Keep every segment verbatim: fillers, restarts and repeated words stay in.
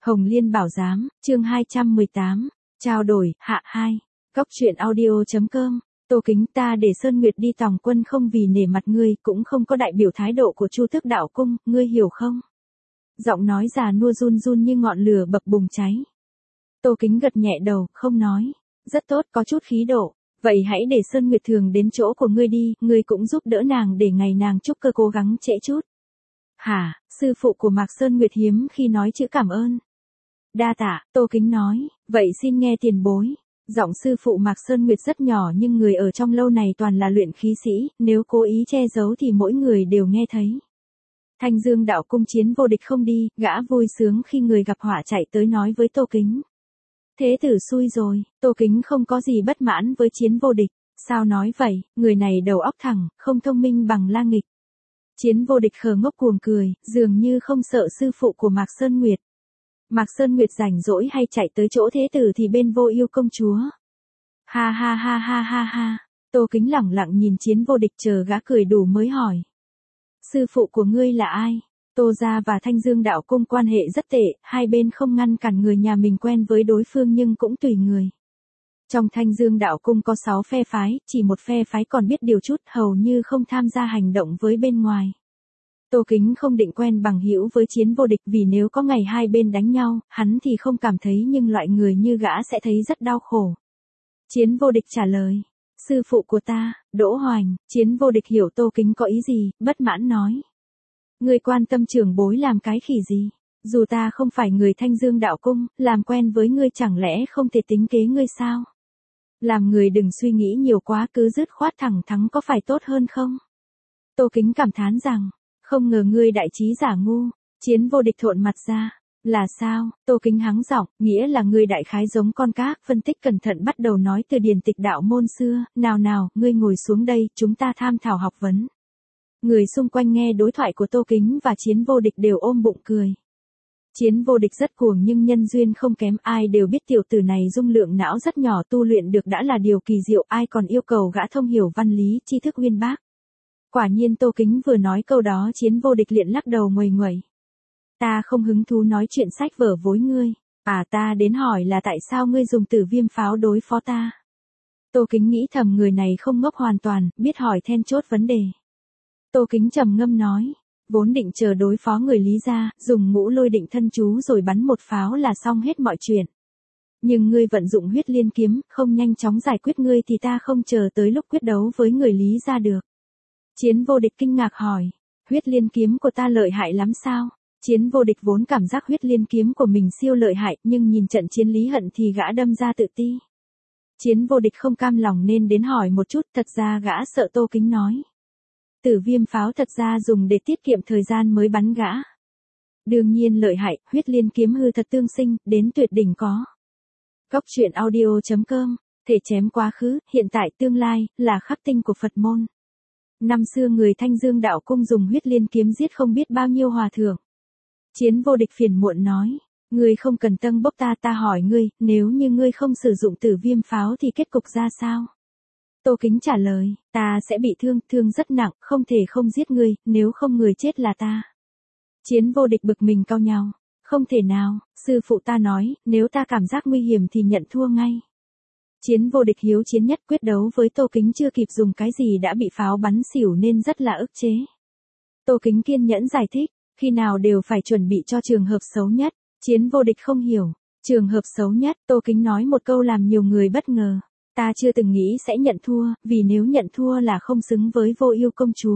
Hồng Liên Bảo Giám, chương hai trăm mười tám, trao đổi, hạ hai. Góc truyện audio.com, Tô Kính ta để Sơn Nguyệt đi tòng quân không vì nể mặt ngươi, cũng không có đại biểu thái độ của Chu Tước Đạo Cung, ngươi hiểu không? Giọng nói già nua run run như ngọn lửa bập bùng cháy. Tô Kính gật nhẹ đầu, không nói. Rất tốt, có chút khí độ. Vậy hãy để Sơn Nguyệt thường đến chỗ của ngươi đi, ngươi cũng giúp đỡ nàng để ngày nàng trúc cơ cố gắng trễ chút. Hả, sư phụ của Mạc Sơn Nguyệt hiếm khi nói chữ cảm ơn. Đa tạ, Tô Kính nói, vậy xin nghe tiền bối. Giọng sư phụ Mạc Sơn Nguyệt rất nhỏ nhưng người ở trong lâu này toàn là luyện khí sĩ, nếu cố ý che giấu thì mỗi người đều nghe thấy. Thanh Dương Đạo Cung chiến vô địch không đi, gã vui sướng khi người gặp họa chạy tới nói với Tô Kính. Thế tử xui rồi, Tô Kính không có gì bất mãn với chiến vô địch. Sao nói vậy, người này đầu óc thẳng, không thông minh bằng La Nghịch. Chiến vô địch khờ ngốc cuồng cười, dường như không sợ sư phụ của Mạc Sơn Nguyệt. Mạc Sơn Nguyệt rảnh rỗi hay chạy tới chỗ thế tử thì bên Vô Ưu công chúa. Ha ha ha ha ha ha, Tô Kính lẳng lặng nhìn chiến vô địch chờ gã cười đủ mới hỏi. Sư phụ của ngươi là ai? Tô gia và Thanh Dương Đạo Cung quan hệ rất tệ, hai bên không ngăn cản người nhà mình quen với đối phương nhưng cũng tùy người. Trong Thanh Dương Đạo Cung có sáu phe phái, chỉ một phe phái còn biết điều chút, hầu như không tham gia hành động với bên ngoài. Tô Kính không định quen bằng hữu với chiến vô địch vì nếu có ngày hai bên đánh nhau, hắn thì không cảm thấy nhưng loại người như gã sẽ thấy rất đau khổ. Chiến vô địch trả lời. Sư phụ của ta, Đỗ Hoành. Chiến vô địch hiểu Tô Kính có ý gì, bất mãn nói. Ngươi quan tâm trưởng bối làm cái khỉ gì? Dù ta không phải người Thanh Dương Đạo Cung, làm quen với ngươi chẳng lẽ không thể tính kế ngươi sao? Làm người đừng suy nghĩ nhiều quá, cứ dứt khoát thẳng thắn có phải tốt hơn không? Tô Kính cảm thán rằng, không ngờ ngươi đại trí giả ngu. Chiến vô địch thộn mặt ra. Là sao? Tô Kính hắng giọng, nghĩa là ngươi đại khái giống con các, phân tích cẩn thận bắt đầu nói từ điển tịch đạo môn xưa, nào nào, ngươi ngồi xuống đây, chúng ta tham thảo học vấn. Người xung quanh nghe đối thoại của Tô Kính và chiến vô địch đều ôm bụng cười. Chiến vô địch rất cuồng nhưng nhân duyên không kém, ai đều biết tiểu tử này dung lượng não rất nhỏ, tu luyện được đã là điều kỳ diệu, ai còn yêu cầu gã thông hiểu văn lý, tri thức uyên bác. Quả nhiên Tô Kính vừa nói câu đó chiến vô địch liền lắc đầu nguầy nguẩy. Ta không hứng thú nói chuyện sách vở với ngươi. À, ta đến hỏi là tại sao ngươi dùng tử viêm pháo đối phó ta. Tô Kính nghĩ thầm người này không ngốc hoàn toàn, biết hỏi then chốt vấn đề. Tô Kính trầm ngâm nói, vốn định chờ đối phó người Lý gia, dùng ngũ lôi định thân chú rồi bắn một pháo là xong hết mọi chuyện. Nhưng ngươi vận dụng huyết liên kiếm, không nhanh chóng giải quyết ngươi thì ta không chờ tới lúc quyết đấu với người Lý gia được. Chiến vô địch kinh ngạc hỏi, huyết liên kiếm của ta lợi hại lắm sao? Chiến vô địch vốn cảm giác huyết liên kiếm của mình siêu lợi hại, nhưng nhìn trận chiến Lý Hận thì gã đâm ra tự ti. Chiến vô địch không cam lòng nên đến hỏi một chút, thật ra gã sợ Tô Kính nói. Tử viêm pháo thật ra dùng để tiết kiệm thời gian mới bắn gã. Đương nhiên lợi hại, huyết liên kiếm hư thật tương sinh, đến tuyệt đỉnh có. Góc truyện audio.com, thể chém quá khứ, hiện tại tương lai, là khắc tinh của Phật môn. Năm xưa người Thanh Dương Đạo Cung dùng huyết liên kiếm giết không biết bao nhiêu hòa thượng. Chiến vô địch phiền muộn nói, ngươi không cần tâng bốc ta, ta hỏi ngươi, nếu như ngươi không sử dụng tử viêm pháo thì kết cục ra sao? Tô Kính trả lời, ta sẽ bị thương, thương rất nặng, không thể không giết ngươi, nếu không người chết là ta. Chiến vô địch bực mình cau nhàu, không thể nào, sư phụ ta nói, nếu ta cảm giác nguy hiểm thì nhận thua ngay. Chiến vô địch hiếu chiến nhất, quyết đấu với Tô Kính chưa kịp dùng cái gì đã bị pháo bắn xỉu nên rất là ức chế. Tô Kính kiên nhẫn giải thích, khi nào đều phải chuẩn bị cho trường hợp xấu nhất. Chiến vô địch không hiểu, trường hợp xấu nhất, Tô Kính nói một câu làm nhiều người bất ngờ. Ta chưa từng nghĩ sẽ nhận thua, vì nếu nhận thua là không xứng với Vô Ưu công chúa.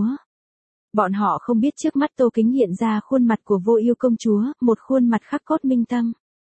Bọn họ không biết trước mắt Tô Kính hiện ra khuôn mặt của Vô Ưu công chúa, một khuôn mặt khắc cốt minh tâm.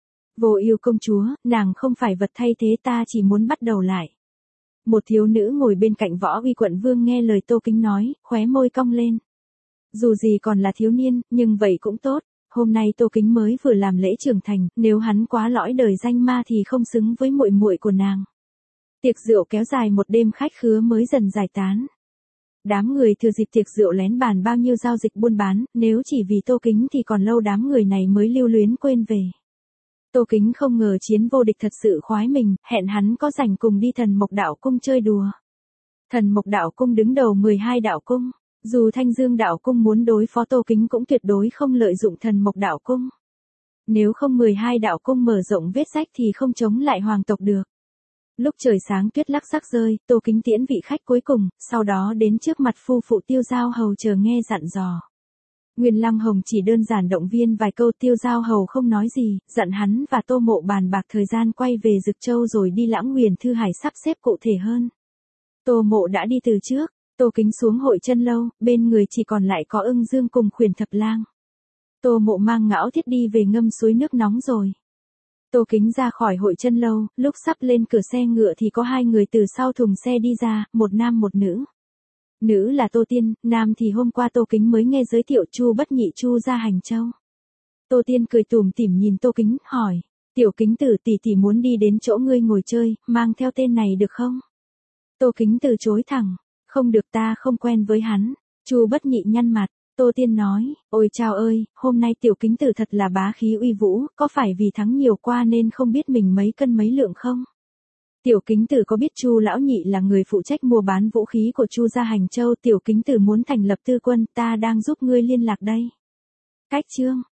Vô Ưu công chúa, nàng không phải vật thay thế, ta chỉ muốn bắt đầu lại. Một thiếu nữ ngồi bên cạnh Võ Uy quận vương nghe lời Tô Kính nói, khóe môi cong lên. Dù gì còn là thiếu niên, nhưng vậy cũng tốt. Hôm nay Tô Kính mới vừa làm lễ trưởng thành, nếu hắn quá lõi đời danh ma thì không xứng với muội muội của nàng. Tiệc rượu kéo dài một đêm, khách khứa mới dần giải tán. Đám người thừa dịp tiệc rượu lén bàn bao nhiêu giao dịch buôn bán, nếu chỉ vì Tô Kính thì còn lâu đám người này mới lưu luyến quên về. Tô Kính không ngờ chiến vô địch thật sự khoái mình, hẹn hắn có rảnh cùng đi Thần Mộc Đạo Cung chơi đùa. Thần Mộc Đạo Cung đứng đầu mười hai đạo cung, dù Thanh Dương Đạo Cung muốn đối phó Tô Kính cũng tuyệt đối không lợi dụng Thần Mộc Đạo Cung. Nếu không mười hai đạo cung mở rộng vết rách thì không chống lại hoàng tộc được. Lúc trời sáng tuyết lắc sắc rơi, Tô Kính tiễn vị khách cuối cùng, sau đó đến trước mặt phu phụ Tiêu Giao Hầu chờ nghe dặn dò. Nguyên Lăng Hồng chỉ đơn giản động viên vài câu, Tiêu Giao Hầu không nói gì, dặn hắn và Tô Mộ bàn bạc thời gian quay về Dực Châu rồi đi Lãng Nguyền Thư Hải sắp xếp cụ thể hơn. Tô Mộ đã đi từ trước, Tô Kính xuống hội chân lâu, bên người chỉ còn lại có Ưng Dương cùng Khuyển Thập Lang. Tô Mộ mang Ngão Thiết đi về ngâm suối nước nóng rồi. Tô Kính ra khỏi hội chân lâu, lúc sắp lên cửa xe ngựa thì có hai người từ sau thùng xe đi ra, một nam một nữ. Nữ là Tô Tiên, nam thì hôm qua Tô Kính mới nghe giới thiệu Chu Bất Nhị Chu ra Hành Châu. Tô Tiên cười tủm tỉm nhìn Tô Kính, hỏi, tiểu Kính tử tỷ tỷ muốn đi đến chỗ ngươi ngồi chơi, mang theo tên này được không? Tô Kính từ chối thẳng, không được, ta không quen với hắn. Chu Bất Nhị nhăn mặt. Tô Tiên nói, ôi chao ơi, hôm nay tiểu Kính tử thật là bá khí uy vũ, có phải vì thắng nhiều qua nên không biết mình mấy cân mấy lượng không? Tiểu Kính tử có biết Chu lão nhị là người phụ trách mua bán vũ khí của Chu gia Hành Châu, tiểu Kính tử muốn thành lập tư quân, ta đang giúp ngươi liên lạc đây. Cách chương